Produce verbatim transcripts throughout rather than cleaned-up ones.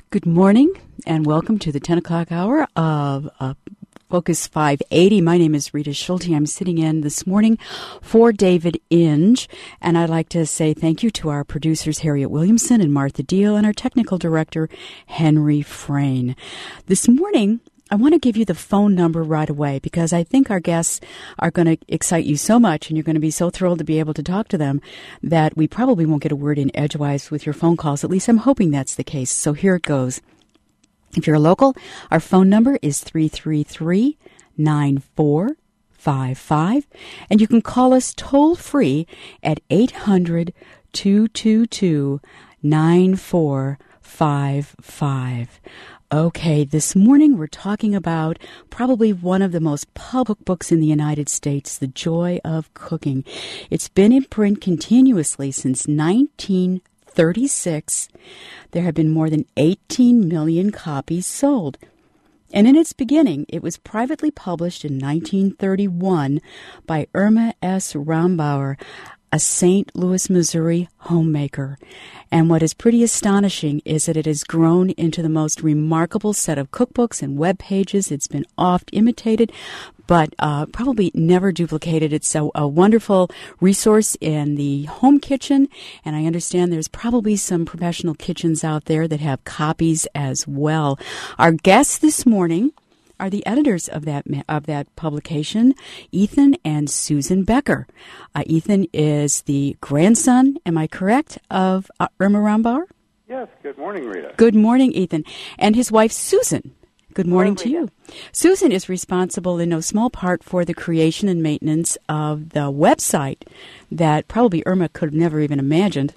Good morning, and welcome to the ten o'clock hour of uh, Focus five eighty. My name is Rita Schulte. I'm sitting in this morning for David Inge, and I'd like to say thank you to our producers, Harriet Williamson and Martha Deal, and our technical director, Henry Frayne. This morning, I want to give you the phone number right away because I think our guests are going to excite you so much and you're going to be so thrilled to be able to talk to them that we probably won't get a word in edgewise with your phone calls. At least I'm hoping that's the case. So here it goes. If you're local, our phone number is three three three, nine four five five, and you can call us toll-free at eight hundred, two two two, nine four five five. Okay, this morning we're talking about probably one of the most public books in the United States, The Joy of Cooking. It's been in print continuously since nineteen thirty-six. There have been more than eighteen million copies sold. And in its beginning, it was privately published in nineteen thirty-one by Irma S. Rombauer, a Saint Louis, Missouri homemaker. And what is pretty astonishing is that it has grown into the most remarkable set of cookbooks and web pages. It's been oft imitated, but uh, probably never duplicated. It's a, a wonderful resource in the home kitchen, and I understand there's probably some professional kitchens out there that have copies as well. Our guests this morning are the editors of that of that publication, Ethan and Susan Becker. Uh, Ethan is the grandson, am I correct, of uh, Irma Rombauer? Yes, good morning, Rita. Good morning, Ethan. And his wife, Susan. Good morning Hello, to you. Susan is responsible in no small part for the creation and maintenance of the website that probably Irma could have never even imagined.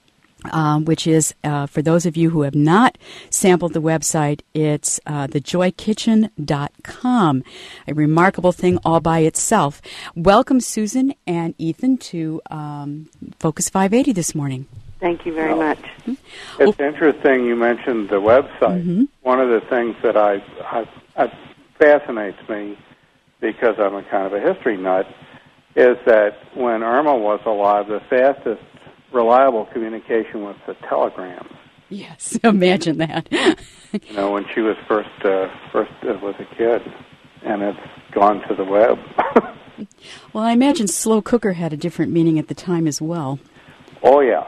Um, which is, uh, for those of you who have not sampled the website, it's uh, the joy kitchen dot com, a remarkable thing all by itself. Welcome, Susan and Ethan, to um, Focus five eighty this morning. Thank you very much. It's well, interesting you mentioned the website. Mm-hmm. One of the things that I, I, I fascinates me, because I'm a kind of a history nut, is that when Irma was alive, the fastest reliable communication was the telegram. Yes, imagine that. You know, when she was first uh, first uh, was a kid, and it's gone to the web. Well, I imagine slow cooker had a different meaning at the time as well. Oh, yeah.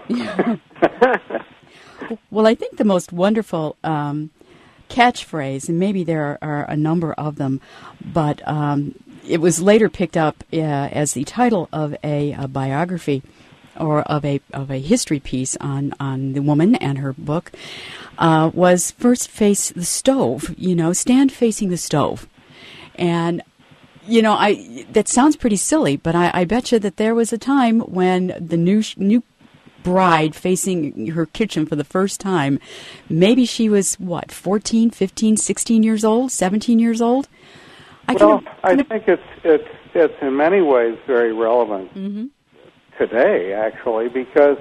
Well, I think the most wonderful um, catchphrase, and maybe there are, are a number of them, but um, it was later picked up uh, as the title of a, a biography or of a of a history piece on, on the woman and her book, uh, was first face the stove, you know, stand facing the stove. And, you know, I that sounds pretty silly, but I, I bet you that there was a time when the new new bride facing her kitchen for the first time, maybe she was, what, fourteen, fifteen, sixteen years old, seventeen years old? I well, kind of, kind I of, think it's, it's, it's in many ways very relevant. Mm-hmm. Today, actually, because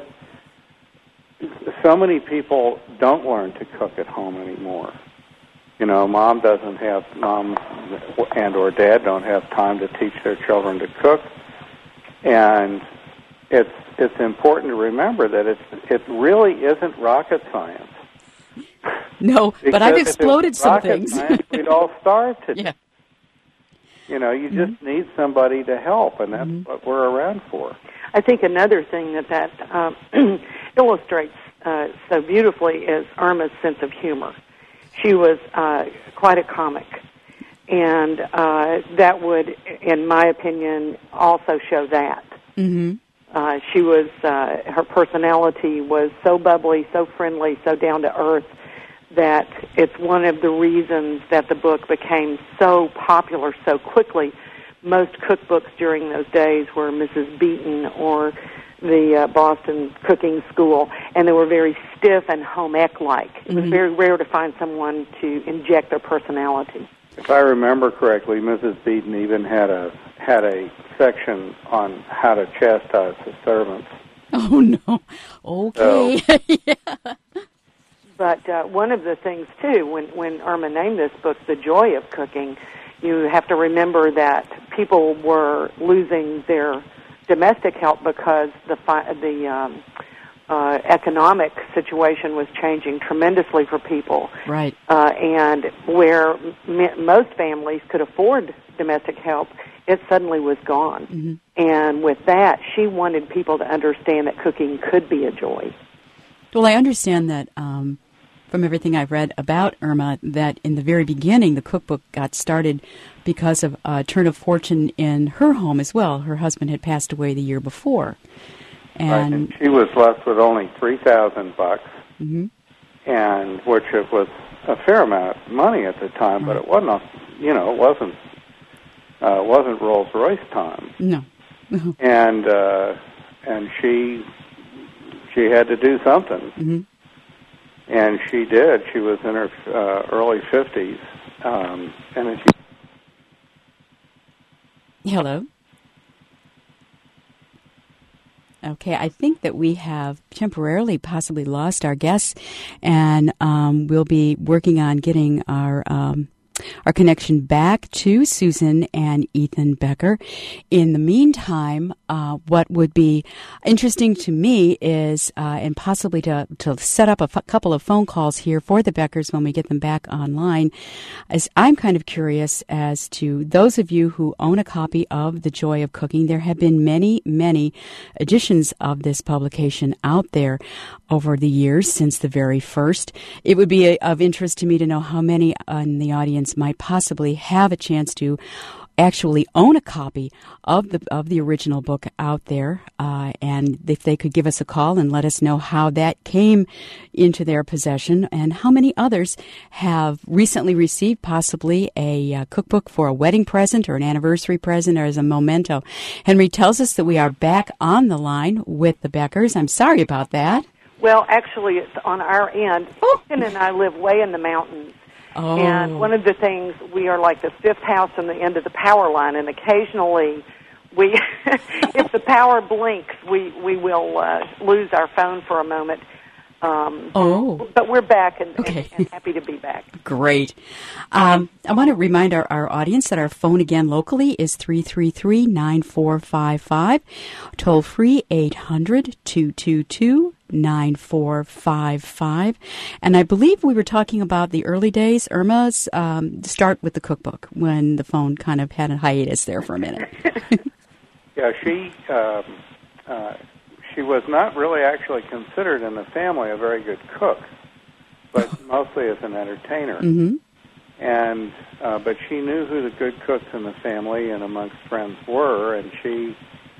so many people don't learn to cook at home anymore. You know, mom doesn't have, mom and or dad don't have time to teach their children to cook, and it's it's important to remember that it's it really isn't rocket science. No, but I've exploded some things. Science, we'd all starve today. Yeah. You know, you just mm-hmm. need somebody to help, and that's mm-hmm. what we're around for. I think another thing that that um, illustrates uh, so beautifully is Irma's sense of humor. She was uh, quite a comic, and uh, that would, in my opinion, also show that. Mm-hmm. Uh, she was, uh, her personality was so bubbly, so friendly, so down to earth, that it's one of the reasons that the book became so popular so quickly. Most cookbooks during those days were Missus Beaton or the uh, Boston Cooking School, and they were very stiff and home ec-like. It mm-hmm. was very rare to find someone to inject their personality. If I remember correctly, Missus Beaton even had a had a section on how to chastise the servants. Oh, no. Okay. So, yeah. But uh, one of the things, too, when, when Irma named this book The Joy of Cooking, you have to remember that people were losing their domestic help because the fi- the um, uh, economic situation was changing tremendously for people. Right. Uh, and where m- most families could afford domestic help, it suddenly was gone. Mm-hmm. And with that, she wanted people to understand that cooking could be a joy. Well, I understand that um, from everything I've read about Irma, that in the very beginning, the cookbook got started because of a turn of fortune in her home as well. Her husband had passed away the year before. And, right, and she was left with only three thousand bucks, mm-hmm. and which it was a fair amount of money at the time, right. but it wasn't, a, you know, it wasn't uh, wasn't Rolls Royce time. No, and uh, and she she had to do something, mm-hmm. and she did. She was in her uh, early fifties, um, and then she. Hello. Okay, I think that we have temporarily possibly lost our guests, and um, we'll be working on getting our um, our connection back to Susan and Ethan Becker. In the meantime, uh, what would be interesting to me is, uh, and possibly to, to set up a f- couple of phone calls here for the Beckers when we get them back online, is I'm kind of curious as to those of you who own a copy of The Joy of Cooking. There have been many, many editions of this publication out there over the years since the very first. It would be a, of interest to me to know how many in the audience might possibly have a chance to actually own a copy of the of the original book out there, uh, and if they could give us a call and let us know how that came into their possession, and how many others have recently received possibly a uh, cookbook for a wedding present or an anniversary present or as a memento. Henry tells us that we are back on the line with the Beckers. I'm sorry about that. Well, actually, it's on our end. Ethan and I live way in the mountains. Oh. And one of the things, we are like the fifth house on the end of the power line, and occasionally, we, if the power blinks, we we will uh, lose our phone for a moment. Um, oh. But we're back and, okay. and, and happy to be back. Great. Um, I want to remind our, our audience that our phone again locally is three three three, nine four five five, toll free eight hundred, two two two, nine four five five. And I believe we were talking about the early days, Irma's um, start with the cookbook, when the phone kind of had a hiatus there for a minute. yeah, she um, uh, she was not really actually considered in the family a very good cook, but mostly as an entertainer. Mm-hmm. And uh, but she knew who the good cooks in the family and amongst friends were, and she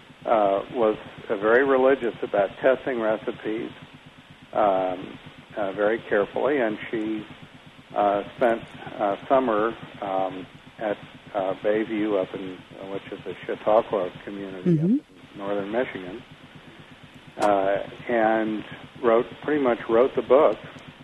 uh, was uh, very religious about testing recipes um, uh, very carefully, and she uh, spent uh, summer um, at uh, Bayview, up in uh, which is a Chautauqua community mm-hmm. up in northern Michigan, uh, and wrote pretty much wrote the book,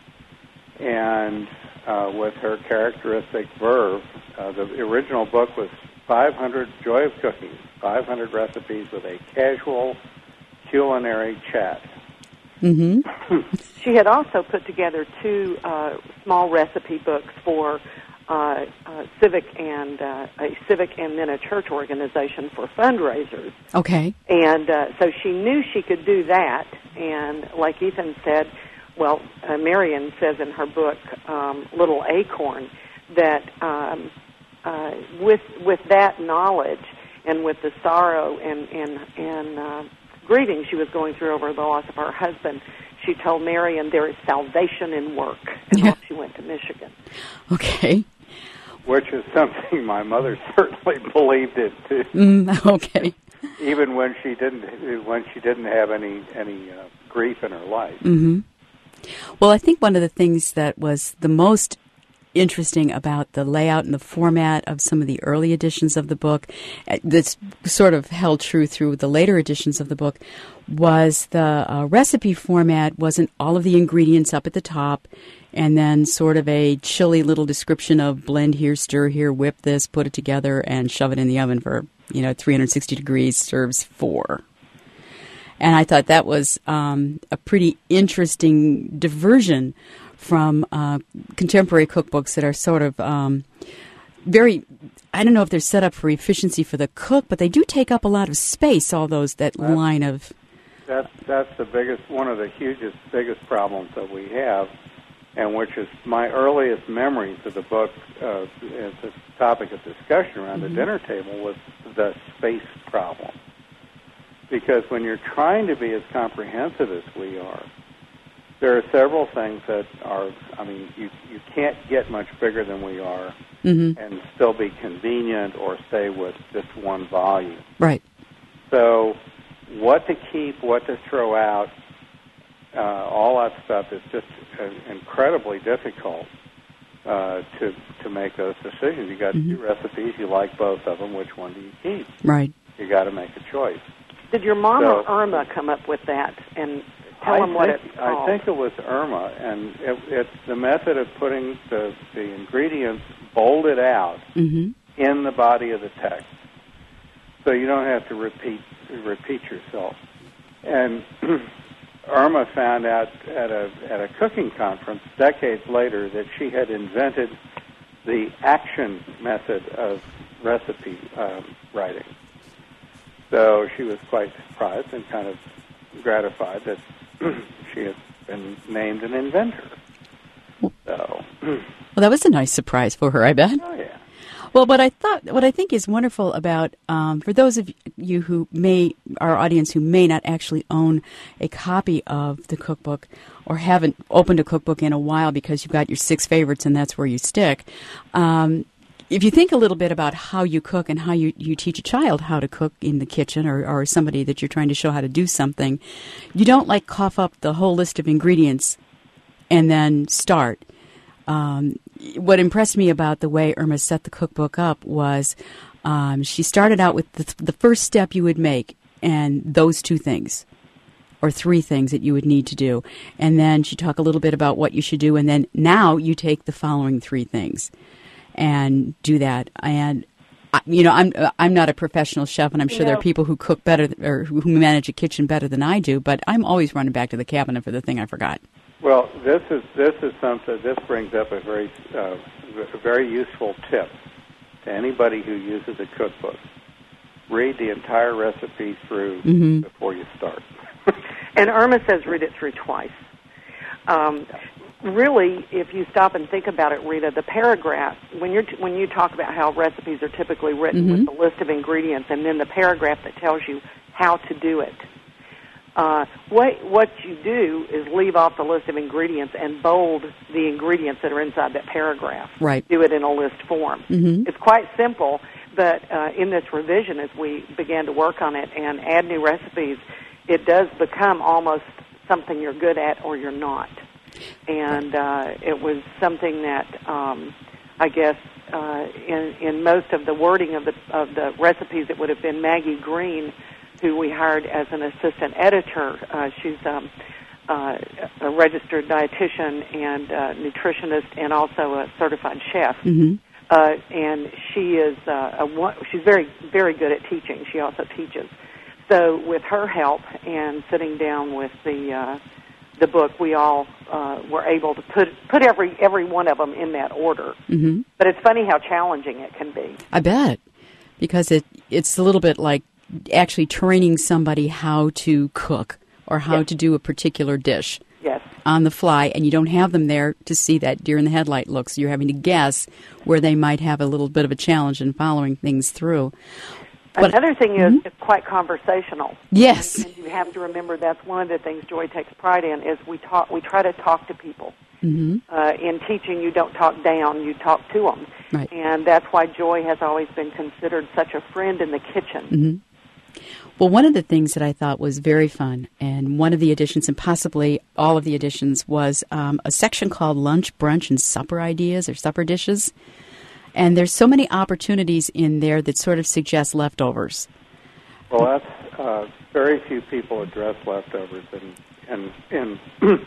and uh, with her characteristic verve, uh, the original book was five hundred Joy of Cooking, five hundred recipes with a casual culinary chat. Mm-hmm. She had also put together two uh, small recipe books for uh, uh, civic and uh, a civic and then a church organization for fundraisers. Okay. And uh, so she knew she could do that. And like Ethan said, well, uh, Marion says in her book, um, Little Acorn, that um, uh, with with that knowledge and with the sorrow and and and uh, grieving she was going through over the loss of her husband, she told Marion there is salvation in work, and yeah. she went to Michigan. Okay. Which is something my mother certainly believed it too. Mm, okay. Even when she didn't, when she didn't have any any uh, grief in her life. Mm-hmm. Well, I think one of the things that was the most interesting about the layout and the format of some of the early editions of the book, that's sort of held true through the later editions of the book, was the uh, recipe format wasn't all of the ingredients up at the top and then sort of a chilly little description of blend here, stir here, whip this, put it together, and shove it in the oven for, you know, three hundred sixty degrees, serves four. And I thought that was um, a pretty interesting diversion from uh, contemporary cookbooks that are sort of um, very, I don't know if they're set up for efficiency for the cook, but they do take up a lot of space, all those, that that's, line of... That's that's the biggest, one of the hugest, biggest problems that we have, and which is my earliest memories of the book uh, as a topic of discussion around mm-hmm. the dinner table was the space problem. Because when you're trying to be as comprehensive as we are, there are several things that are, I mean, you, you can't get much bigger than we are mm-hmm. and still be convenient or stay with just one volume. Right. So what to keep, what to throw out, uh, all that stuff is just uh, incredibly difficult uh, to to make those decisions. You got mm-hmm. two recipes, you like both of them, which one do you keep? Right. You got to make a choice. Did your mom so, or Irma come up with that and tell I them what think, it's called? I think it was Irma, and it, it's the method of putting the, the ingredients bolded out mm-hmm. in the body of the text, so you don't have to repeat repeat yourself. And Irma found out at a at a cooking conference decades later that she had invented the action method of recipe um, writing. So she was quite surprised and kind of gratified that she had been named an inventor. So, well, that was a nice surprise for her, I bet. Oh yeah. Well, what I thought, what I think is wonderful about, um, for those of you who may, our audience who may not actually own a copy of the cookbook or haven't opened a cookbook in a while because you've got your six favorites and that's where you stick. Um, if you think a little bit about how you cook and how you, you teach a child how to cook in the kitchen or, or somebody that you're trying to show how to do something, you don't like cough up the whole list of ingredients and then start. Um, what impressed me about the way Irma set the cookbook up was um, she started out with the, the first step you would make and those two things or three things that you would need to do. And then she talked a little bit about what you should do. And then now you take the following three things and do that. And, you know, I'm I'm not a professional chef, and I'm sure no. there are people who cook better or who manage a kitchen better than I do, but I'm always running back to the cabinet for the thing I forgot. Well, this is this is something. This brings up a very uh, a very useful tip to anybody who uses a cookbook. Read the entire recipe through mm-hmm. before you start. And Irma says read it through twice. Um, really, if you stop and think about it, Rita, the paragraph when you're t- when you talk about how recipes are typically written mm-hmm. with the list of ingredients, and then the paragraph that tells you how to do it. Uh, what what you do is leave off the list of ingredients and bold the ingredients that are inside that paragraph. Right. Do it in a list form. Mm-hmm. It's quite simple, but uh, in this revision, as we began to work on it and add new recipes, it does become almost something you're good at or you're not. And uh, it was something that um, I guess uh, in in most of the wording of the of the recipes, it would have been Maggie Green, who we hired as an assistant editor. Uh, she's um, uh, a registered dietitian and uh, nutritionist, and also a certified chef. Mm-hmm. Uh, and she is uh, a she's very very good at teaching. She also teaches. So with her help and sitting down with the uh, the book, we all uh, were able to put put every every one of them in that order. Mm-hmm. But it's funny how challenging it can be. I bet, because it it's a little bit like actually training somebody how to cook or how yes. to do a particular dish yes. on the fly, and you don't have them there to see that deer in the headlight look, so you're having to guess where they might have a little bit of a challenge in following things through. But, Another thing is mm-hmm. it's quite conversational. Yes. And, and you have to remember that's one of the things Joy takes pride in is we talk. We try to talk to people. Mm-hmm. Uh, in teaching, you don't talk down, you talk to them. Right. And that's why Joy has always been considered such a friend in the kitchen. Mm-hmm. Well, one of the things that I thought was very fun, and one of the editions, and possibly all of the editions, was um, a section called Lunch, Brunch, and Supper Ideas or Supper Dishes. And there's so many opportunities in there that sort of suggest leftovers. Well, that's uh, very few people address leftovers in in in, in,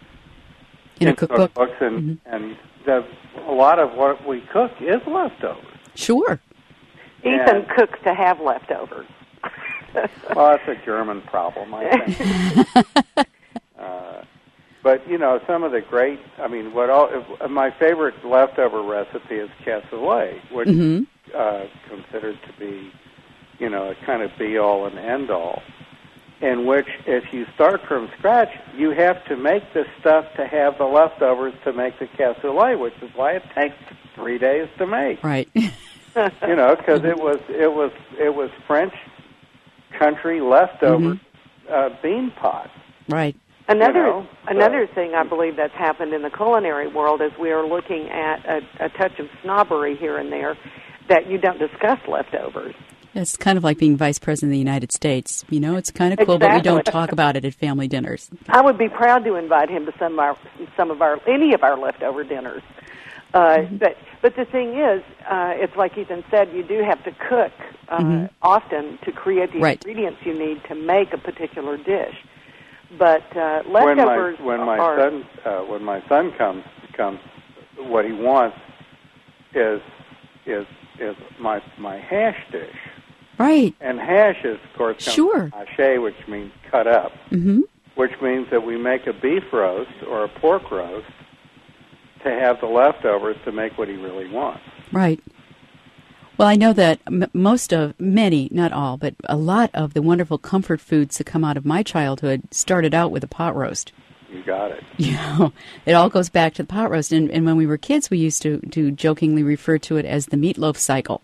in a cookbook. Cookbooks, and mm-hmm. and the, a lot of what we cook is leftovers. Sure. Ethan and, cooks to have leftovers. Well, that's a German problem, I think. uh, but you know, some of the great. I mean, what all if, my favorite leftover recipe is cassoulet, which mm-hmm. is uh, considered to be, you know, a kind of be all and end all. in which if you start from scratch, you have to make the stuff to have the leftovers to make the cassoulet, which is why it takes three days to make. Right. You know, because it was it was it was French country leftover mm-hmm. uh, bean pot. Right. Another you know, another so. thing I believe that's happened in the culinary world is we are looking at a, a touch of snobbery here and there that you don't discuss leftovers. It's kind of like being vice president of the United States. You know, it's kind of cool, exactly. But we don't talk about it at family dinners. I would be proud to invite him to some of our, some of our any of our leftover dinners. Uh, mm-hmm. But but the thing is, uh, it's like Ethan said, you do have to cook uh, mm-hmm. often to create the right. ingredients you need to make a particular dish. But uh, leftovers when my, when my are... son uh, when my son comes comes, what he wants is is is my my hash dish. Right. And hash is, of course, comes sure. from haché, which means cut up, mm-hmm. which means that we make a beef roast or a pork roast to have the leftovers to make what he really wants. Right. Well, I know that m- most of, many, not all, but a lot of the wonderful comfort foods that come out of my childhood started out with a pot roast. You got it. You know, it all goes back to the pot roast. And, and when we were kids, we used to, to jokingly refer to it as the meatloaf cycle.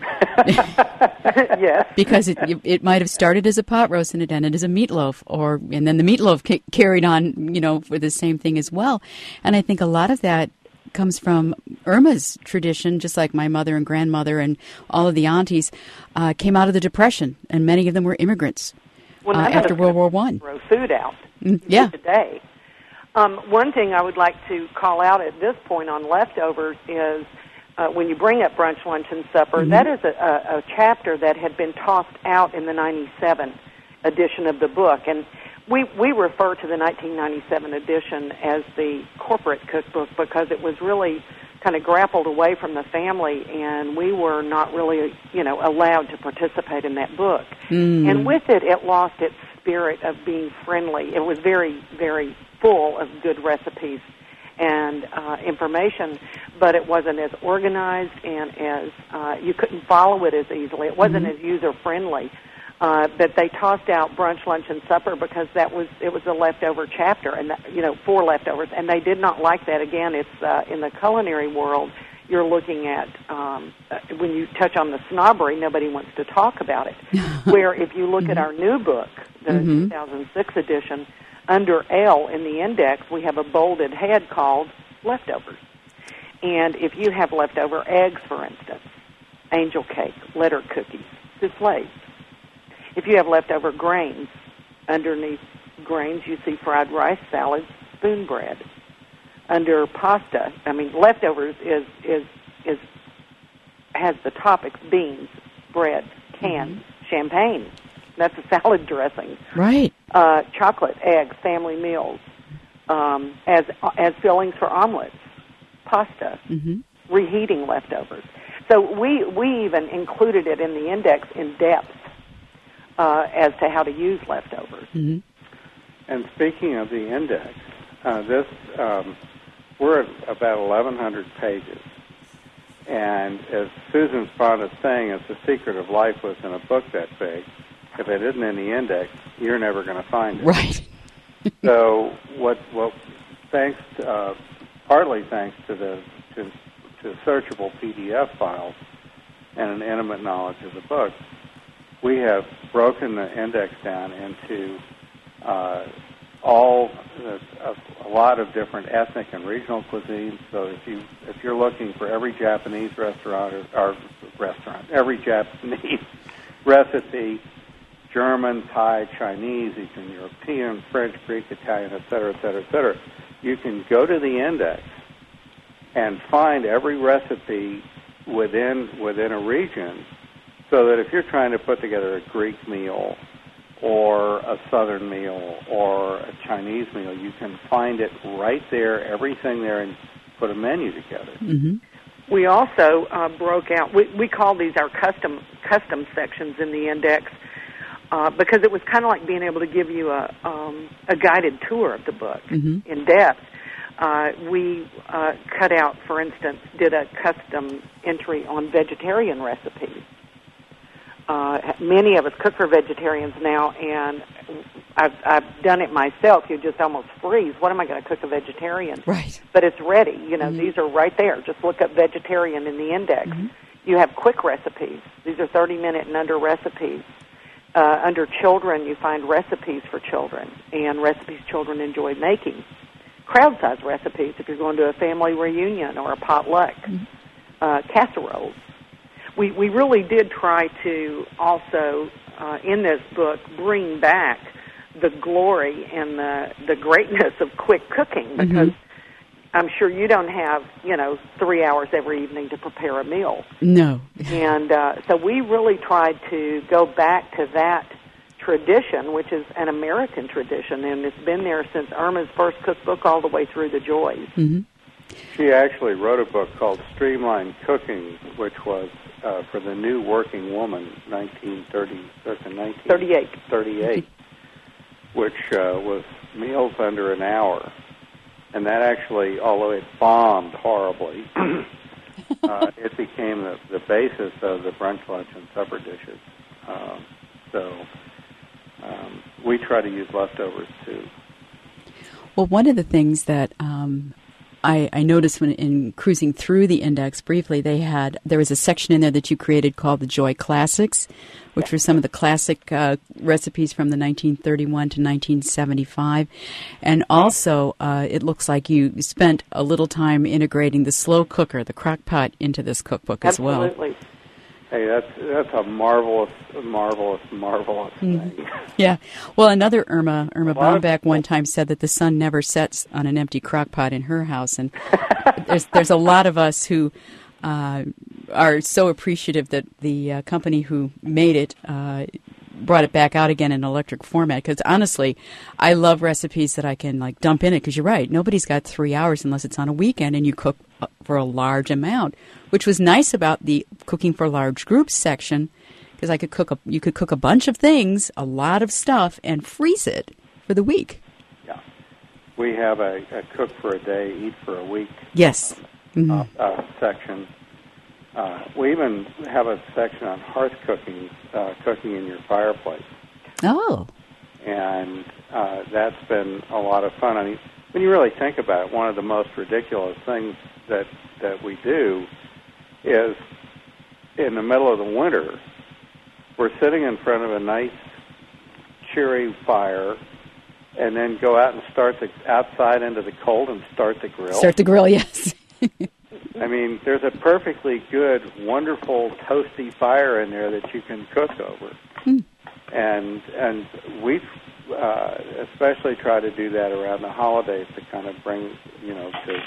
Yes. Because it it might have started as a pot roast and it ended as a meatloaf, or and then the meatloaf ca- carried on, you know, for the same thing as well. And I think a lot of that comes from Irma's tradition, just like my mother and grandmother and all of the aunties uh, came out of the Depression, and many of them were immigrants well, uh, after World War One. Throw food out. Mm, yeah. Today, um, one thing I would like to call out at this point on leftovers is. Uh, when you bring up brunch, lunch, and supper, mm-hmm. that is a, a, a chapter that had been tossed out in the ninety-seven edition of the book. And we, we refer to the nineteen ninety-seven edition as the corporate cookbook because it was really kind of grappled away from the family, and we were not really, you know, allowed to participate in that book. Mm. And with it, it lost its spirit of being friendly. It was very, very full of good recipes and uh, information, but it wasn't as organized and as uh, you couldn't follow it as easily. It wasn't mm-hmm. as user friendly. Uh, but they tossed out brunch, lunch, and supper because that was it was a leftover chapter, and that, you know, for leftovers, and they did not like that. Again, it's uh, in the culinary world. You're looking at um, uh, when you touch on the snobbery, nobody wants to talk about it. Where if you look mm-hmm. at our new book, the mm-hmm. two thousand six edition. Under L in the index, we have a bolded head called leftovers. And if you have leftover eggs, for instance, angel cake, letter cookies, soufflés. If you have leftover grains, underneath grains you see fried rice salads, spoon bread. Under pasta, I mean leftovers is is is has the topics beans, bread, canned, mm-hmm. champagne. That's a salad dressing. Right. Uh, chocolate, eggs, family meals, um, as as fillings for omelets, pasta, mm-hmm. reheating leftovers. So we we even included it in the index in depth uh, as to how to use leftovers. Mm-hmm. And speaking of the index, uh, this um, we're at about eleven hundred pages. And as Susan Spahn is saying, it's the secret of life was in a book that big. If it isn't in the index, you're never going to find it. Right. So what? What? Thanks, to, uh, partly thanks to the to, to searchable P D F files and an intimate knowledge of the book, we have broken the index down into uh, all a, a lot of different ethnic and regional cuisines. So if you if you're looking for every Japanese restaurant or, or restaurant, every Japanese recipe. German, Thai, Chinese, Eastern European, French, Greek, Italian, et cetera, et cetera, et cetera. You can go to the index and find every recipe within within a region so that if you're trying to put together a Greek meal or a Southern meal or a Chinese meal, you can find it right there, everything there, and put a menu together. Mm-hmm. We also uh, broke out, we, we call these our custom custom sections in the index, Uh, because it was kind of like being able to give you a um, a guided tour of the book mm-hmm. in depth. Uh, we uh, cut out, for instance, did a custom entry on vegetarian recipes. uh, many of us cook for vegetarians now, and I've, I've done it myself. You just almost freeze. What am I going to cook a vegetarian? Right. But it's ready. You know, mm-hmm. these are right there. Just look up vegetarian in the index. Mm-hmm. You have quick recipes. These are thirty-minute and under recipes. Uh, under children, you find recipes for children and recipes children enjoy making. Crowd-size recipes if you're going to a family reunion or a potluck. Mm-hmm. Uh, casseroles. We we really did try to also, uh, in this book, bring back the glory and the, the greatness of quick cooking, because mm-hmm. I'm sure you don't have, you know, three hours every evening to prepare a meal. No. And uh, so we really tried to go back to that tradition, which is an American tradition, and it's been there since Irma's first cookbook all the way through the Joys. Mm-hmm. She actually wrote a book called Streamlined Cooking, which was uh, for the new working woman, nineteen thirty, nineteen thirty-eight, thirty-eight, which uh, was meals under an hour. And that actually, although it bombed horribly, uh, it became the, the basis of the brunch, lunch, and supper dishes. Um, so um, we try to use leftovers, too. Well, one of the things that um, I, I noticed when in cruising through the index briefly, they had there was a section in there that you created called the Joy Classics, which were some of the classic uh, recipes from the nineteen thirty-one to nineteen seventy-five. And also, uh, it looks like you spent a little time integrating the slow cooker, the crock pot, into this cookbook as well. Absolutely. Hey, that's that's a marvelous, marvelous, marvelous thing. Mm-hmm. Yeah. Well, another Irma, Irma Bombeck, one time said that the sun never sets on an empty crock pot in her house. And there's there's a lot of us who uh, are so appreciative that the uh, company who made it uh, brought it back out again in electric format. Because honestly, I love recipes that I can like dump in it. Because you're right, nobody's got three hours unless it's on a weekend, and you cook for a large amount, which was nice about the cooking for large groups section, because I could cook a, you could cook a bunch of things, a lot of stuff, and freeze it for the week. Yeah, we have a, a cook for a day, eat for a week. Yes. Mm-hmm. uh, uh, section. Uh, we even have a section on hearth cooking, uh, cooking in your fireplace. Oh. And uh, that's been a lot of fun. I mean, when you really think about it, one of the most ridiculous things that that we do is in the middle of the winter, we're sitting in front of a nice, cheery fire, and then go out and start the outside into the cold and start the grill. Start the grill, yes. I mean, there's a perfectly good, wonderful, toasty fire in there that you can cook over. Hmm. And and we've uh, especially tried to do that around the holidays to kind of bring, you know, to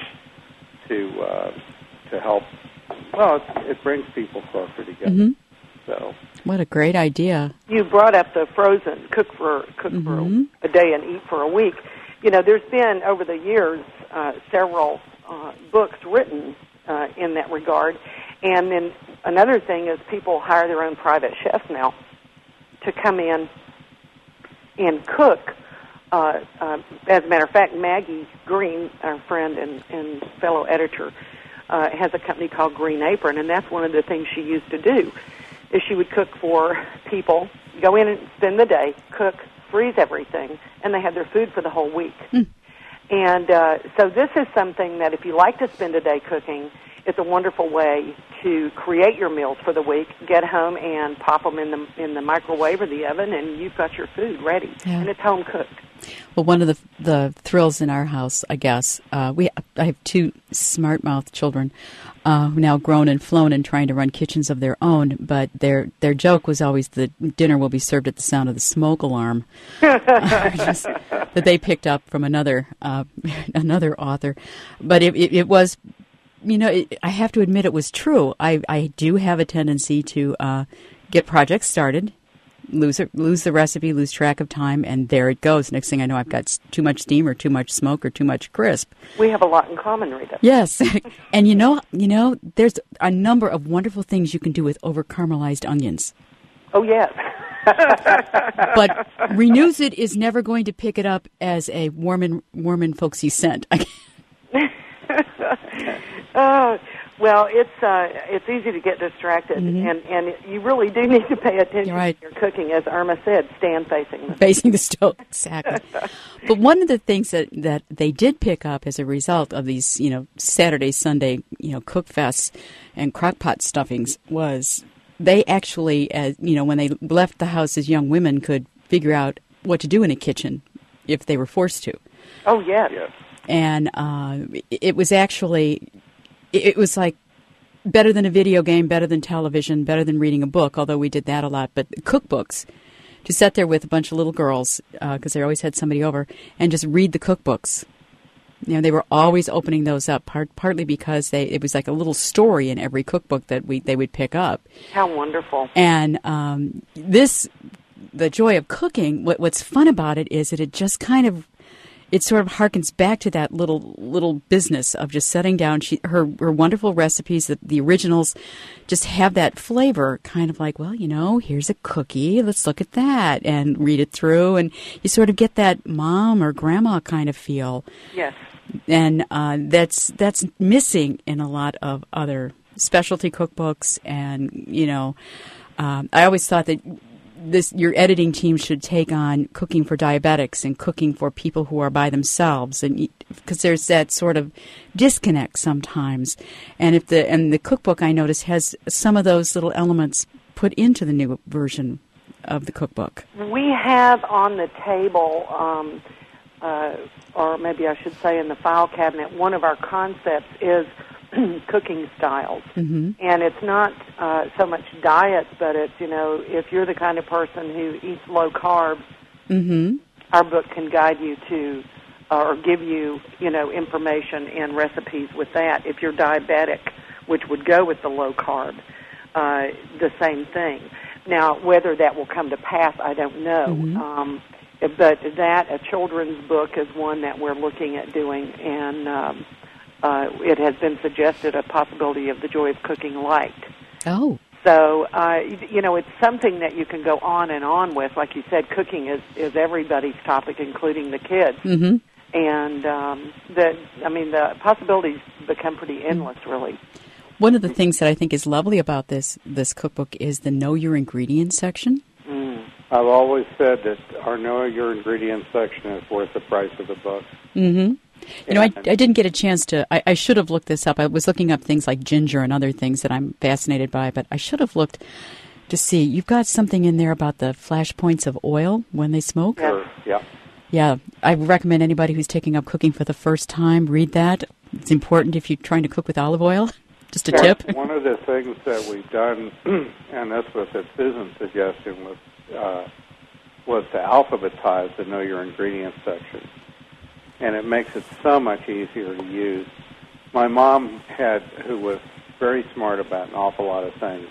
to uh, to help. Well, it, it brings people closer together. Mm-hmm. So, what a great idea! You brought up the frozen cook for cook mm-hmm. for a day and eat for a week. You know, there's been over the years uh, several uh, books written uh, in that regard, and then another thing is people hire their own private chef now to come in and cook. Uh, uh, as a matter of fact, Maggie Green, our friend and, and fellow editor, uh, has a company called Green Apron, and that's one of the things she used to do, is she would cook for people, go in and spend the day, cook, freeze everything, and they had their food for the whole week. Mm. And uh, so this is something that if you like to spend a day cooking, it's a wonderful way to create your meals for the week, get home and pop them in the in the microwave or the oven, and you've got your food ready, yeah. And it's home cooked. Well, one of the the thrills in our house, I guess, uh, we I have two smart-mouthed children uh, who now grown and flown and trying to run kitchens of their own, but their their joke was always the dinner will be served at the sound of the smoke alarm uh, just, that they picked up from another uh, another author. But it, it, it was, you know, it, I have to admit it was true. I, I do have a tendency to uh, get projects started, lose it, lose the recipe, lose track of time, and there it goes. Next thing I know, I've got too much steam or too much smoke or too much crisp. We have a lot in common, Rita. Yes. And you know, you know, there's a number of wonderful things you can do with over-caramelized onions. Oh, yes. But Renews-It is never going to pick it up as a warm and, warm and folksy scent. uh, Well, it's uh, it's easy to get distracted, mm-hmm. and, and you really do need to pay attention You're right. to your cooking. As Irma said, stand facing the facing the stove. Exactly. But one of the things that, that they did pick up as a result of these, you know, Saturday, Sunday, you know, cook fests and crockpot stuffings was they actually, as you know, when they left the house as young women, could figure out what to do in a kitchen if they were forced to. Oh yes. Yes. And uh, it was actually. It was like better than a video game, better than television, better than reading a book, although we did that a lot. But cookbooks, to sit there with a bunch of little girls, because uh, they always had somebody over, and just read the cookbooks. You know, they were always opening those up, part, partly because they it was like a little story in every cookbook that we they would pick up. How wonderful. And um, this, the joy of cooking, what, what's fun about it is that it just kind of It sort of harkens back to that little little business of just setting down. She, her her wonderful recipes, the, the originals, just have that flavor, kind of like, well, you know, here's a cookie. Let's look at that and read it through, and you sort of get that mom or grandma kind of feel. Yes, and uh, that's that's missing in a lot of other specialty cookbooks. And you know, um, I always thought that. This your editing team should take on cooking for diabetics and cooking for people who are by themselves, and because there's that sort of disconnect sometimes. And if the and the cookbook I notice has some of those little elements put into the new version of the cookbook. We have on the table, um, uh, or maybe I should say in the file cabinet, one of our concepts is cooking styles. Mm-hmm. And it's not uh, so much diet, but it's, you know, if you're the kind of person who eats low carbs, mm-hmm. our book can guide you to, uh, or give you, you know, information and recipes with that. If you're diabetic, which would go with the low carb, uh, the same thing. Now, whether that will come to pass, I don't know. Mm-hmm. Um, but that, a children's book, is one that we're looking at doing, and um, Uh, it has been suggested a possibility of The Joy of Cooking Light. Oh. So, uh, you know, it's something that you can go on and on with. Like you said, cooking is, is everybody's topic, including the kids. Mm-hmm. And, um, the, I mean, the possibilities become pretty endless, really. One of the things that I think is lovely about this, this cookbook is the Know Your Ingredients section. Mm. I've always said that our Know Your Ingredients section is worth the price of the book. Mm-hmm. You know, I, I didn't get a chance to, I, I should have looked this up. I was looking up things like ginger and other things that I'm fascinated by, but I should have looked to see. You've got something in there about the flash points of oil when they smoke? Sure, yeah. Yeah, I recommend anybody who's taking up cooking for the first time, read that. It's important if you're trying to cook with olive oil. Just a Well, tip. One of the things that we've done, and that's what that Susan's suggestion was, uh, was to alphabetize the Know Your Ingredients section. And it makes it so much easier to use. My mom had, who was very smart about an awful lot of things,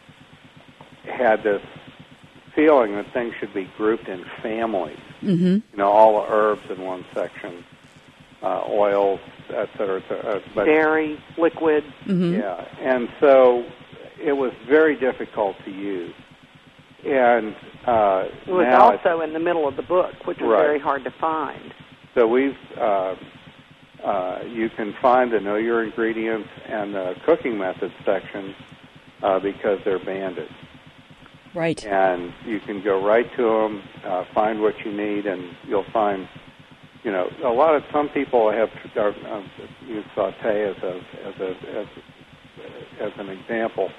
had this feeling that things should be grouped in families. Mm-hmm. You know, all the herbs in one section, uh, oils, et cetera, et cetera. But, dairy, liquid. Mm-hmm. yeah, and so it was very difficult to use. And uh, It was now also in the middle of the book, which was Right. very hard to find. So we've, uh, uh, you can find the Know Your Ingredients and the cooking methods section uh, because they're banded. Right. And you can go right to them, uh, find what you need, and you'll find, you know, a lot of, some people have, are, uh, use saute as a, as a, as, as an example.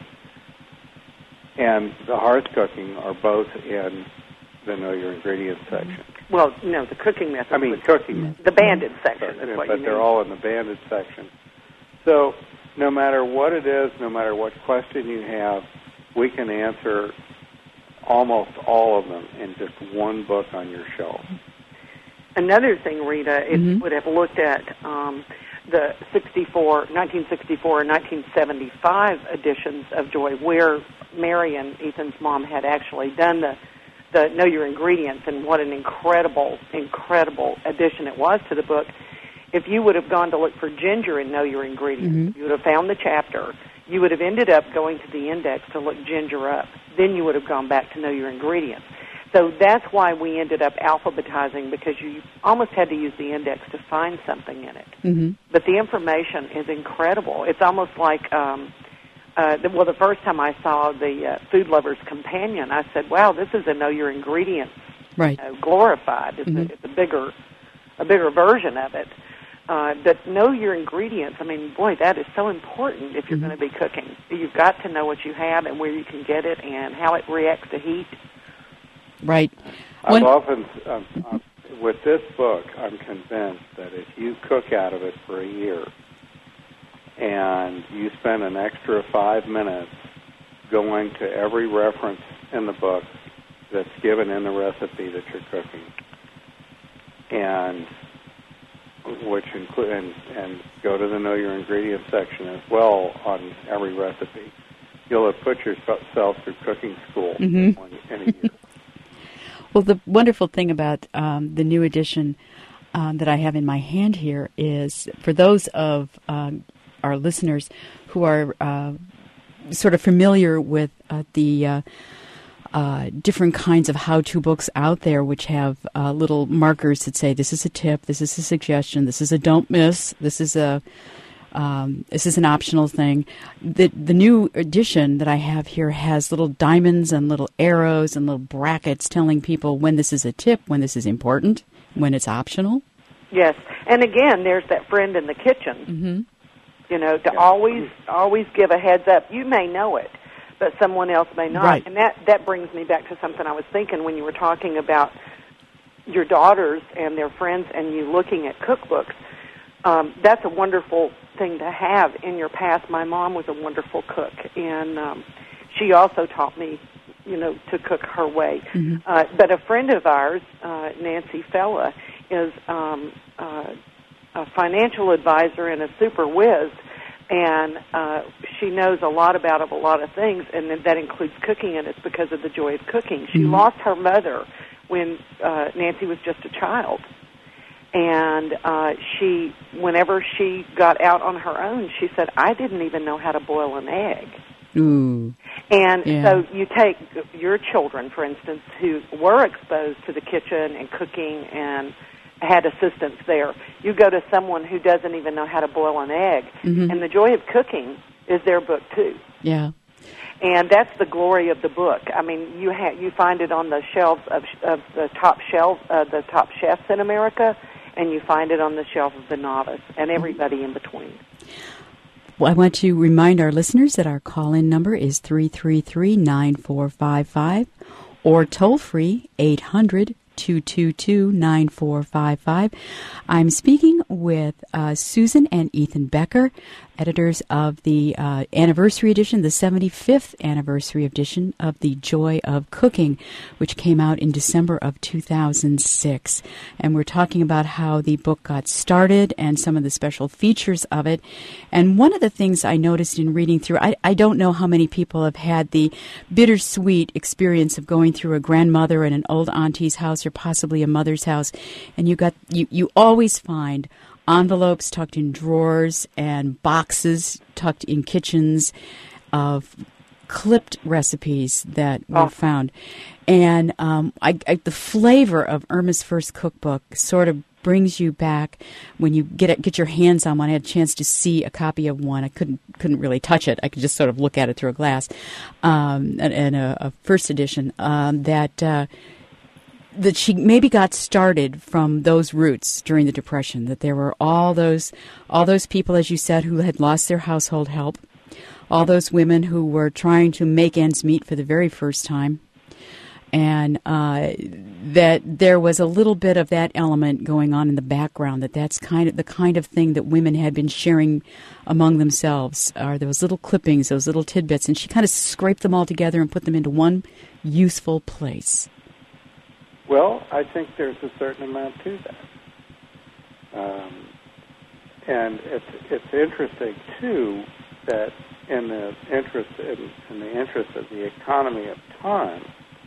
And the hearth cooking are both in the Know Your Ingredients section. Well, no, the cooking method. I mean, was cooking. the banded section. But, Is what but you they're mean. all in the banded section. So no matter what it is, no matter what question you have, we can answer almost all of them in just one book on your shelf. Another thing, Rita, if Mm-hmm. you would have looked at um, the sixty-four, nineteen sixty-four and nineteen seventy-five editions of Joy, where Marion, Ethan's mom, had actually done the the Know Your Ingredients, and what an incredible, incredible addition it was to the book. If you would have gone to look for ginger in Know Your Ingredients, Mm-hmm. you would have found the chapter. You would have ended up going to the index to look ginger up. Then you would have gone back to Know Your Ingredients. So that's why we ended up alphabetizing, because you almost had to use the index to find something in it. Mm-hmm. But the information is incredible. It's almost like, um, uh, the, well, the first time I saw the uh, Food Lover's Companion, I said, wow, this is a Know Your Ingredients, right. you know, glorified. It's, mm-hmm. a, it's a bigger a bigger version of it. Uh, but know your ingredients. I mean, boy, that is so important if you're mm-hmm. going to be cooking. You've got to know what you have and where you can get it and how it reacts to heat. Right. I've when, often, um, um, with this book, I'm convinced that if you cook out of it for a year and you spend an extra five minutes going to every reference in the book that's given in the recipe that you're cooking, and which include and, and go to the Know Your Ingredients section as well on every recipe, you'll have put yourself through cooking school mm-hmm. in a year. Well, the wonderful thing about um, the new edition um, that I have in my hand here is, for those of um, our listeners who are uh, sort of familiar with uh, the uh, uh, different kinds of how-to books out there, which have uh, little markers that say, this is a tip, this is a suggestion, this is a don't miss, this is a Um, this is an optional thing. The the new edition that I have here has little diamonds and little arrows and little brackets telling people when this is a tip, when this is important, when it's optional. Yes, and again, there's that friend in the kitchen. Mm-hmm. You know, to always always give a heads up. You may know it, but someone else may not. Right. And that that brings me back to something I was thinking when you were talking about your daughters and their friends and you looking at cookbooks. Um, that's a wonderful thing to have in your past. My mom was a wonderful cook, and um, she also taught me, you know, to cook her way. Mm-hmm. Uh, but a friend of ours, uh, Nancy Fella, is um, uh, a financial advisor and a super whiz, and uh, she knows a lot about a lot of things, and that includes cooking, and it's because of the joy of cooking. She mm-hmm. lost her mother when uh, Nancy was just a child. And uh, she, whenever she got out on her own, she said, I didn't even know how to boil an egg. Ooh. And yeah. so you take your children, for instance, who were exposed to the kitchen and cooking and had assistance there. You go to someone who doesn't even know how to boil an egg, mm-hmm. and the joy of cooking is their book, too. Yeah. And that's the glory of the book. I mean, you ha- you find it on the shelves of, of the top shelf, uh, the top chefs in America, and you find it on the shelf of the novice and everybody in between. Well, I want to remind our listeners that our call-in number is three three three, nine four five five or toll-free eight hundred, two two two, nine four five five. I'm speaking with uh, Susan and Ethan Becker, editors of the uh, anniversary edition, the seventy-fifth anniversary edition of The Joy of Cooking, which came out in December of two thousand six. And we're talking about how the book got started and some of the special features of it. And one of the things I noticed in reading through, I, I don't know how many people have had the bittersweet experience of going through a grandmother and an old auntie's house or possibly a mother's house, and you got you, you always find envelopes tucked in drawers and boxes tucked in kitchens of clipped recipes that were oh. found. And um, I, I, the flavor of Irma's first cookbook sort of brings you back when you get it, get your hands on one. I had a chance to see a copy of one. I couldn't couldn't really touch it. I could just sort of look at it through a glass. Um, and, and a, a first edition um, that. Uh, that she maybe got started from those roots during the Depression, that there were all those all those people, as you said, who had lost their household help, all those women who were trying to make ends meet for the very first time, and uh, that there was a little bit of that element going on in the background, that that's kind of the kind of thing that women had been sharing among themselves, are those little clippings, those little tidbits, and she kind of scraped them all together and put them into one useful place. Well, I think there's a certain amount to that. Um, and it's it's interesting, too, that in the interest in, in the interest of the economy of time,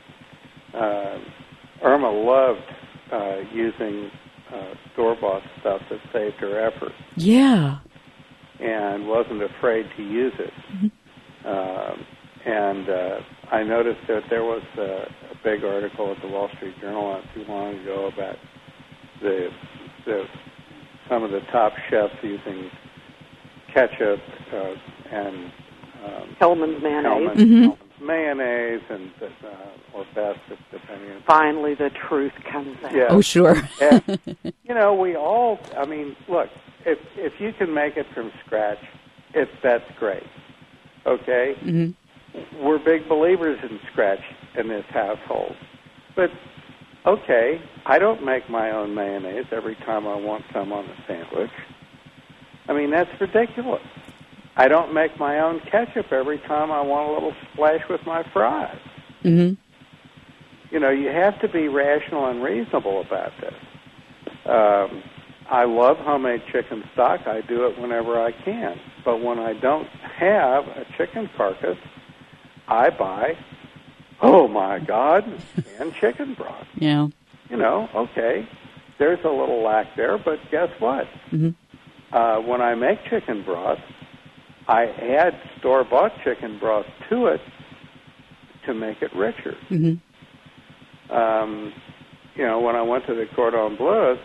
uh, Irma loved uh, using uh, store-bought stuff that saved her effort. Yeah. And wasn't afraid to use it. Mm-hmm. Um, and uh, I noticed that there was a, a big article at the Wall Street Journal not too long ago about the the some of the top chefs using ketchup uh, and um, Hellman's mayonnaise, Hellman's, Mm-hmm. Hellman's mayonnaise, and uh, or best depending on. Finally, the truth comes out. Yeah. Oh, sure. And, you know, we all. I mean, look, if if you can make it from scratch, it's that's great. Okay. Mm-hmm. We're big believers in scratch in this household. But, okay, I don't make my own mayonnaise every time I want some on a sandwich. I mean, that's ridiculous. I don't make my own ketchup every time I want a little splash with my fries. Mm-hmm. You know, you have to be rational and reasonable about this. Um, I love homemade chicken stock. I do it whenever I can. But when I don't have a chicken carcass, I buy, oh my God, canned chicken broth. Yeah. You know, okay, there's a little lack there, but guess what? Mm-hmm. Uh, when I make chicken broth, I add store-bought chicken broth to it to make it richer. Mm-hmm. Um, you know, when I went to the Cordon Bleus,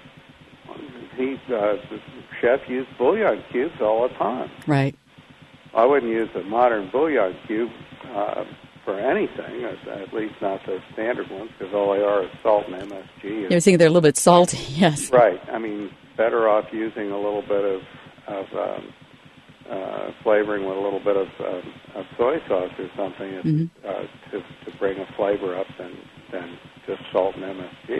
he, uh, the chef used bouillon cubes all the time. Right. I wouldn't use a modern bouillon cube uh, for anything, at least not the standard ones, because all they are is salt and M S G. I was thinking they're a little bit salty, yes. Right. I mean, better off using a little bit of, of um, uh, flavoring with a little bit of, um, of soy sauce or something Mm-hmm. uh, to, to bring a flavor up than, than just salt and M S G.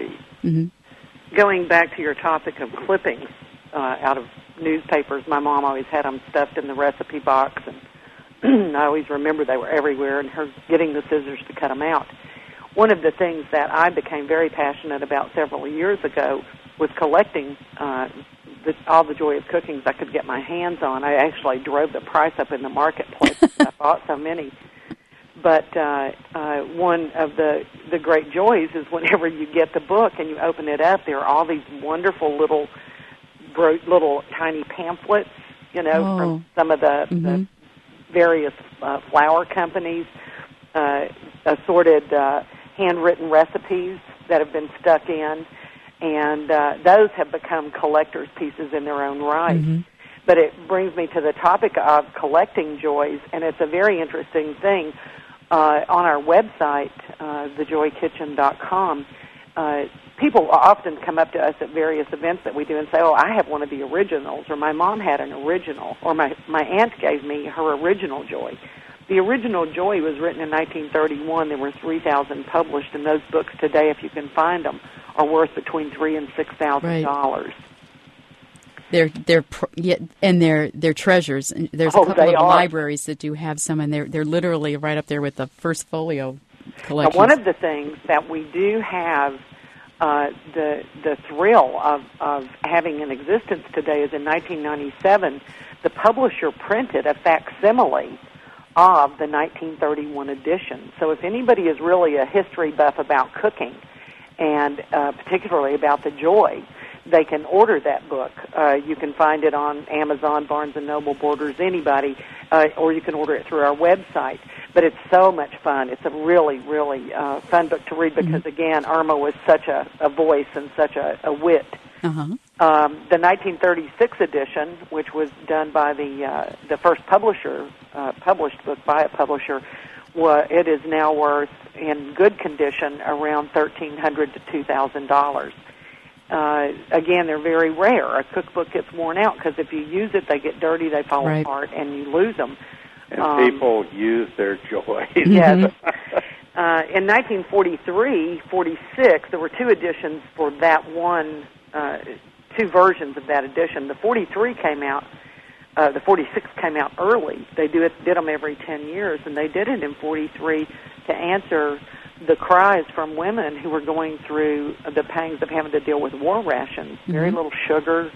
Mm-hmm. Going back to your topic of clippings uh, out of newspapers, my mom always had them stuffed in the recipe box, and I always remember they were everywhere, and her getting the scissors to cut them out. One of the things that I became very passionate about several years ago was collecting uh, the, all the Joy of Cookings I could get my hands on. I actually drove the price up in the marketplace. I bought so many. But uh, uh, one of the, the great joys is whenever you get the book and you open it up, there are all these wonderful little bro- little tiny pamphlets, you know, Oh. from some of the, Mm-hmm. the various uh, flour companies, uh, assorted uh, handwritten recipes that have been stuck in, and uh, those have become collector's pieces in their own right. Mm-hmm. But it brings me to the topic of collecting joys, and it's a very interesting thing. Uh, on our website, uh, the joy kitchen dot com, uh, people often come up to us at various events that we do and say, oh, I have one of the originals, or my mom had an original, or my, my aunt gave me her original Joy. The original Joy was written in nineteen thirty-one. There were three thousand published, and those books today, if you can find them, are worth between three thousand dollars and six thousand dollars. Right. They're they're pr- yeah, and they're they're treasures. And there's a Oh, couple they of are. libraries that do have some, and they're they're literally right up there with the first folio collections. Now, one of the things that we do have uh, the the thrill of, of having in existence today is in nineteen ninety-seven, the publisher printed a facsimile of the nineteen thirty-one edition. So if anybody is really a history buff about cooking, and uh, particularly about the Joy, they can order that book. Uh, you can find it on Amazon, Barnes and Noble, Borders, anybody, uh, or you can order it through our website. But it's so much fun. It's a really, really uh, fun book to read because, mm-hmm. again, Irma was such a, a voice and such a, a wit. Uh-huh. Um, the nineteen thirty-six edition, which was done by the uh, the first publisher, uh, published book by a publisher, wa- it is now worth, in good condition, around thirteen hundred dollars to two thousand dollars. Uh, again, they're very rare. A cookbook gets worn out because if you use it, they get dirty, they fall right. apart, and you lose them. And um, people use their joy. Yes. uh, in nineteen forty-three, forty-six, there were two editions for that one, uh, two versions of that edition. The forty-three came out, uh, the forty-six came out early. They do it, did them every ten years, and they did it in forty-three to answer the cries from women who were going through the pangs of having to deal with war rations. Mm-hmm. Very little sugar,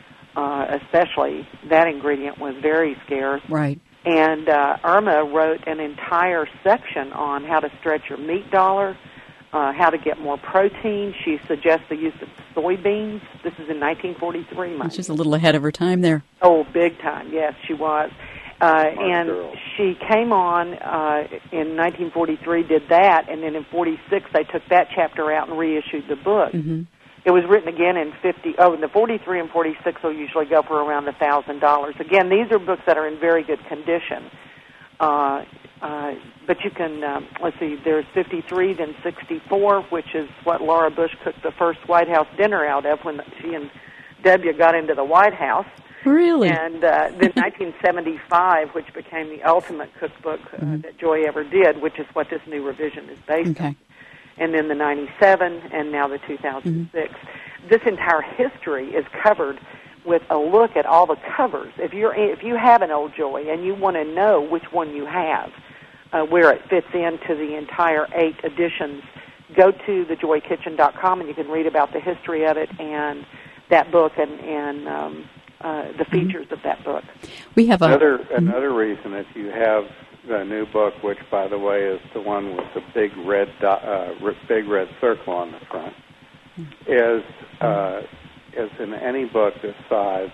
uh, especially that ingredient was very scarce. Right. And uh, Irma wrote an entire section on how to stretch your meat dollar, uh, how to get more protein. She suggests the use of soybeans. This is in nineteen forty-three. She's a little ahead of her time there. Oh, big time. Yes, she was. Uh, and girl. she came on uh, in nineteen forty-three, did that, and then in forty-six they took that chapter out and reissued the book. Mm-hmm. It was written again in fifty. Oh, and the forty-three and forty-six will usually go for around a thousand dollars. Again, these are books that are in very good condition. Uh, uh, but you can um, let's see. There's fifty-three, then sixty-four, which is what Laura Bush cooked the first White House dinner out of when she and W got into the White House. Really? And uh, then nineteen seventy-five, which became the ultimate cookbook uh, mm-hmm. that Joy ever did, which is what this new revision is based okay. on. And then the ninety-seven, and now the two thousand six. Mm-hmm. This entire history is covered with a look at all the covers. If you're if you have an old Joy and you want to know which one you have, uh, where it fits into the entire eight editions, go to the joy kitchen dot com and you can read about the history of it and that book and and um, uh, the features mm-hmm. of that book. We have a, another mm-hmm. another reason if you have the new book, which by the way is the one with the big red dot, uh, big red circle on the front, mm-hmm. is uh, is in any book this size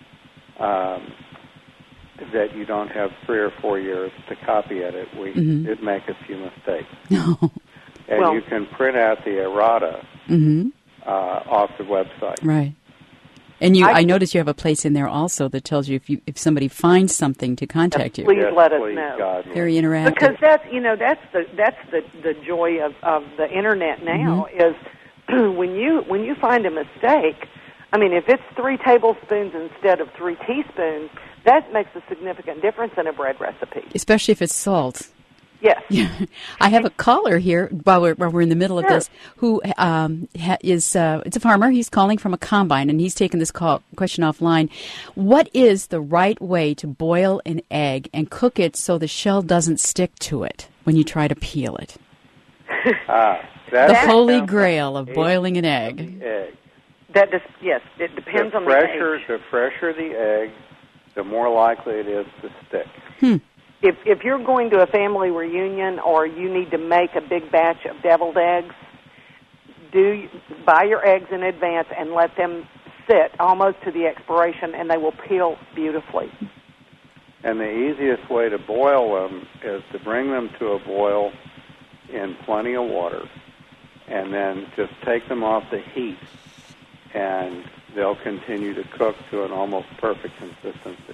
um, that you don't have three or four years to copy edit. We mm-hmm. did make a few mistakes, and well, you can print out the errata mm-hmm. uh, off the website. Right. And you, I, I notice you have a place in there also that tells you if you if somebody finds something to contact you. Please yes, let us please, know. God, Very interactive. Because that's you know that's the that's the, the joy of, of the internet now mm-hmm. is when you when you find a mistake. I mean, if it's three tablespoons instead of three teaspoons, that makes a significant difference in a bread recipe. Especially if it's salt. Yes. I have a caller here while we're, while we're in the middle of sure. this who um, ha, is uh, it's a farmer. He's calling from a combine, and he's taken this call, question offline. What is the right way to boil an egg and cook it so the shell doesn't stick to it when you try to peel it? Ah, the holy grail of boiling an egg. egg. That just, yes, it depends the on fresher, the age. The fresher the egg, the more likely it is to stick. Hmm. If if you're going to a family reunion or you need to make a big batch of deviled eggs, do buy your eggs in advance and let them sit almost to the expiration, and they will peel beautifully. And the easiest way to boil them is to bring them to a boil in plenty of water, and then just take them off the heat, and they'll continue to cook to an almost perfect consistency.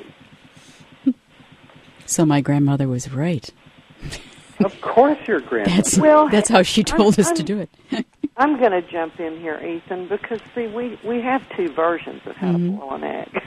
So my grandmother was right. Of course your grandmother. That's, well, that's how she told I'm, us I'm, to do it. I'm going to jump in here, Ethan, because, see, we, we have two versions of how mm-hmm. to boil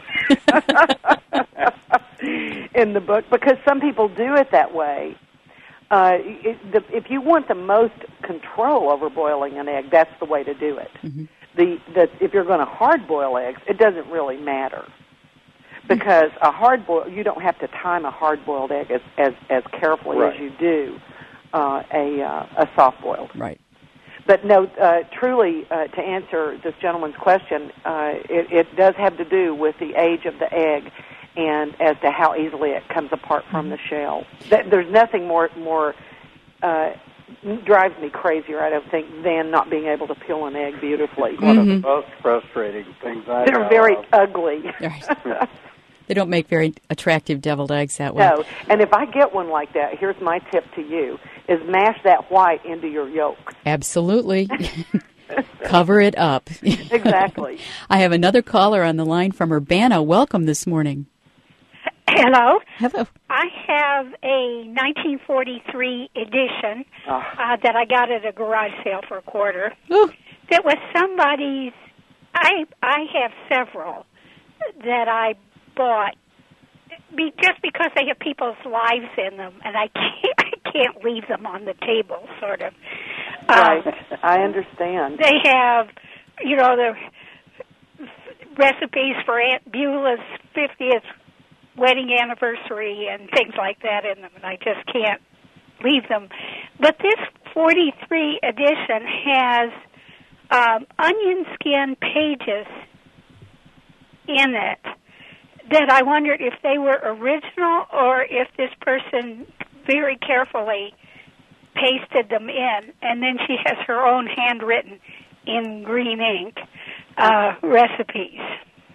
an egg in the book, because some people do it that way. Uh, it, the, if you want the most control over boiling an egg, that's the way to do it. Mm-hmm. The, the if you're going to hard boil eggs, it doesn't really matter. Because a hard boil, you don't have to time a hard-boiled egg as as, as carefully right. as you do uh, a uh, a soft-boiled. Right. But no, uh, truly, uh, to answer this gentleman's question, uh, it, it does have to do with the age of the egg and as to how easily it comes apart from the shell. That, there's nothing more more uh, drives me crazier, I don't think, than not being able to peel an egg beautifully. One mm-hmm. of the most frustrating things I They're know very of. ugly. Right. They don't make very attractive deviled eggs that way. No, and if I get one like that, here's my tip to you, is mash that white into your yolk. Absolutely. Cover it up. Exactly. I have another caller on the line from Urbana. Welcome this morning. Hello. Hello. I have a nineteen forty-three edition oh. uh, that I got at a garage sale for a quarter. Ooh. That was somebody's. I I have several that I bought be, just because they have people's lives in them, and I can't I can't leave them on the table, sort of. Right. Uh, I understand. They have, you know, the recipes for Aunt Beulah's fiftieth wedding anniversary and things like that in them, and I just can't leave them. But this forty-three edition has um, onion skin pages in it that I wondered if they were original or if this person very carefully pasted them in, and then she has her own handwritten in green ink uh, recipes.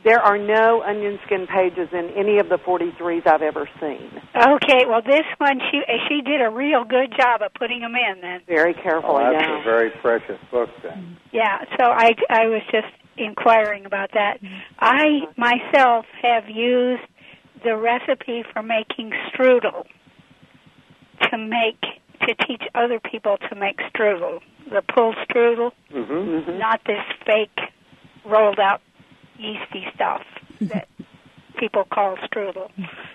There are no onion skin pages in any of the forty-threes I've ever seen. Okay, well, this one, she she did a real good job of putting them in then. Very carefully, oh, that's yeah. a very precious book then. Yeah, so I, I was just inquiring about that. I, myself, have used the recipe for making strudel to make, to teach other people to make strudel. The pulled strudel, Mm-hmm. Mm-hmm. not this fake rolled out yeasty stuff that people call strudel.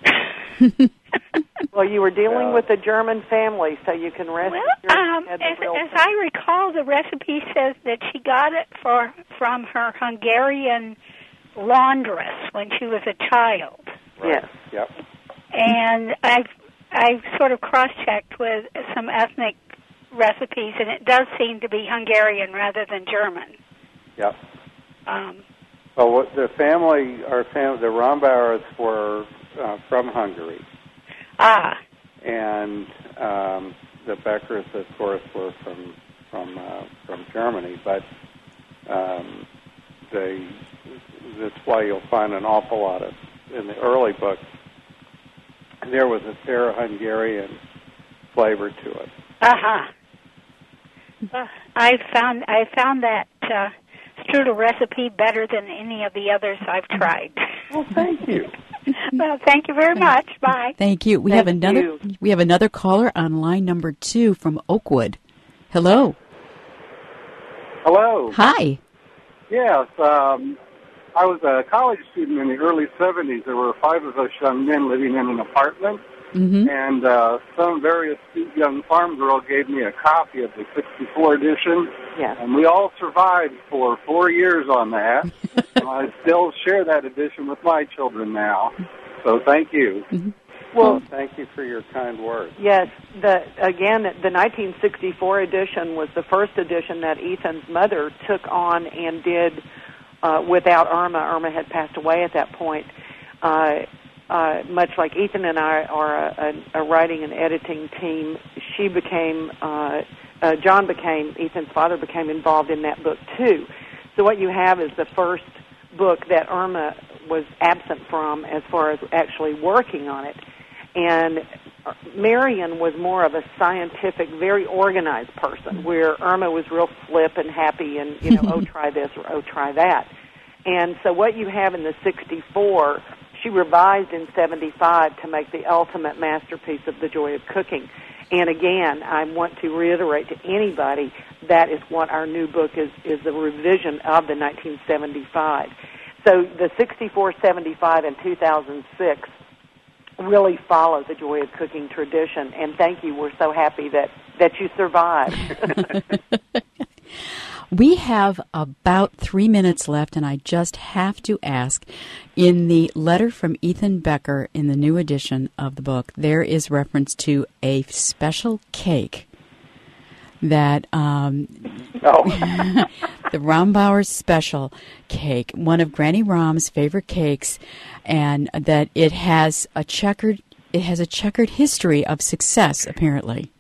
Well, you were dealing Yeah. with a German family, so you can rest Well, assured um, you had the as, real as thing. I recall, the recipe says that she got it for from her Hungarian laundress when she was a child. Yes. Yep. And I've I've sort of cross-checked with some ethnic recipes, and it does seem to be Hungarian rather than German. Yep. Um, Well, what the family, our family, the Rombauers were uh, from Hungary, ah, and um, the Beckers, of course, were from from uh, from Germany. But um, they that's why you'll find an awful lot of in the early books. There was a Serbo-Hungarian flavor to it. uh-huh. Uh, I found I found that uh, strudel recipe better than any of the others I've tried. Well, thank you. Well, thank you very much. Bye. Thank you. We Thank have another. you. We have another caller on line number two from Oakwood. Hello. Hello. Hi. Yes, um, I was a college student in the early seventies. There were five of us young men living in an apartment, Mm-hmm. and uh, some very astute young farm girl gave me a copy of the sixty-four edition, Yes. and we all survived for four years on that. And I still share that edition with my children now. So thank you. Well, Thank you for your kind words. yes, the again, the nineteen sixty-four edition was the first edition that Ethan's mother took on and did uh, without Irma. Irma had passed away at that point. Uh, uh, much like Ethan and I are a, a, a writing and editing team, she became, uh, uh, John became, Ethan's father became involved in that book too. So what you have is the first book that Irma was absent from as far as actually working on it. And Marion was more of a scientific, very organized person, where Irma was real flip and happy and, you know, oh, try this or oh, try that. And so what you have in the sixty-four, she revised in seventy-five to make the ultimate masterpiece of The Joy of Cooking. And again, I want to reiterate to anybody that is what our new book is, is a revision of the nineteen seventy-five. So the sixty-four, seventy-five, and two thousand six really follow the Joy of Cooking tradition. And thank you. We're so happy that, that you survived. We have about three minutes left, and I just have to ask, in the letter from Ethan Becker in the new edition of the book, there is reference to a special cake that um, Oh. the Rombauer special cake, one of Granny Rom's favorite cakes, and that it has a checkered it has a checkered history of success, apparently.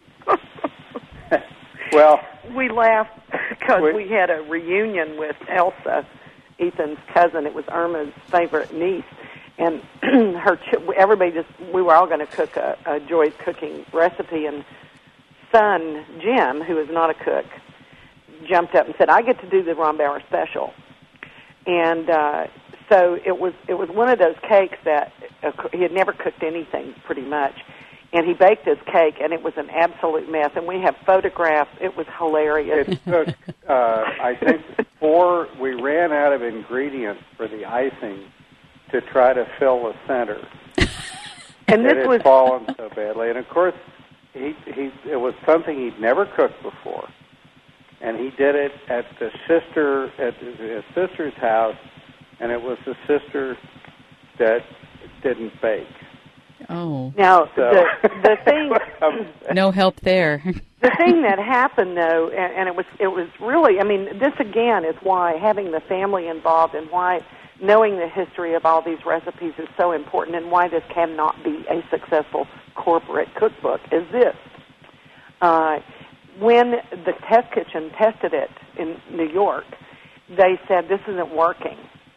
Well, We laughed because Wait. we had a reunion with Elsa, Ethan's cousin. It was Irma's favorite niece. And her, ch- everybody just, we were all going to cook a, a Joy's Cooking recipe, and son, Jim, who is not a cook, jumped up and said, I get to do the Rombauer special. And uh, so it was it was one of those cakes that uh, he had never cooked anything, pretty much. And he baked his cake, and it was an absolute mess. And we have photographs. It was hilarious. it took, uh, I think, four, we ran out of ingredients for the icing to try to fill the center. And it this had was fallen so badly. And, of course, he, he, it was something he'd never cooked before. And he did it at the sister, at his sister's house, and it was the sister that didn't bake. Oh, now So. the the thing no help there. the thing that happened though, and, and it was it was really, I mean, this again is why having the family involved and why knowing the history of all these recipes is so important, and why this cannot be a successful corporate cookbook is this. Uh, when the test kitchen tested it in New York, they said, this isn't working.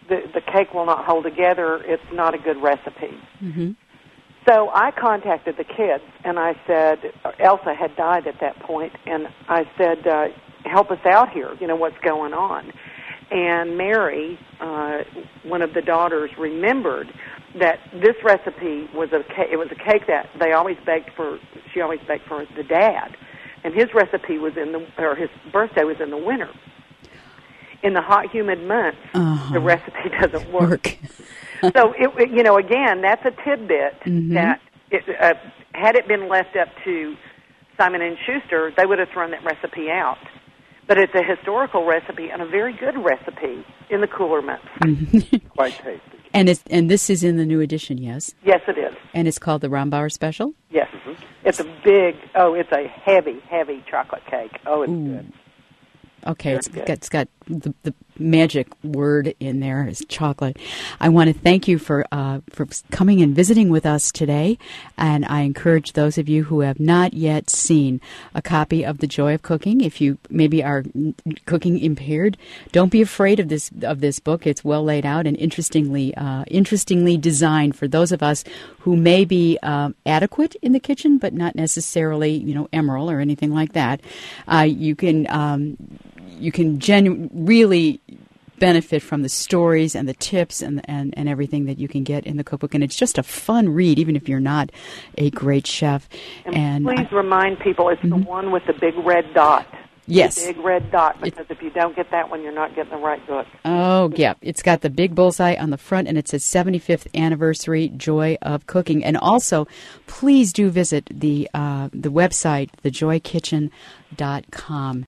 the, the cake will not hold together. It's not a good recipe. Mm-hmm. So I contacted the kids, and I said, Elsa had died at that point, and I said, uh, help us out here, you know, what's going on. And Mary, uh, one of the daughters, remembered that this recipe was a cake, it was a cake that they always baked for, she always baked for the dad. And his recipe was in the, or his birthday was in the winter. In the hot, humid months, uh-huh. the recipe doesn't work. work. So, it, it, you know, again, that's a tidbit mm-hmm. that it, uh, had it been left up to Simon and Schuster, they would have thrown that recipe out. But it's a historical recipe and a very good recipe in the cooler months. Mm-hmm. Quite tasty. And it's, and this is in the new edition, yes? Yes, it is. And it's called the Rombauer Special? Yes. Mm-hmm. It's a big, oh, it's a heavy, heavy chocolate cake. Oh, it's Ooh. good. Okay, it's got, it's got the, the magic word in there is chocolate. I want to thank you for uh, for coming and visiting with us today, and I encourage those of you who have not yet seen a copy of The Joy of Cooking, if you maybe are cooking impaired, don't be afraid of this of this book. It's well laid out and interestingly uh, interestingly designed for those of us who may be um, adequate in the kitchen, but not necessarily, you know, emerald or anything like that. Uh, you can. Um, You can genu- really benefit from the stories and the tips and, and and everything that you can get in the cookbook. And it's just a fun read, even if you're not a great chef. And, and please I, remind people it's mm-hmm. the one with the big red dot. Yes. The big red dot, because it, if you don't get that one, you're not getting the right book. Oh, yeah. It's got the big bullseye on the front, and it says seventy-fifth Anniversary Joy of Cooking. And also, please do visit the uh, the website, the joy kitchen dot com.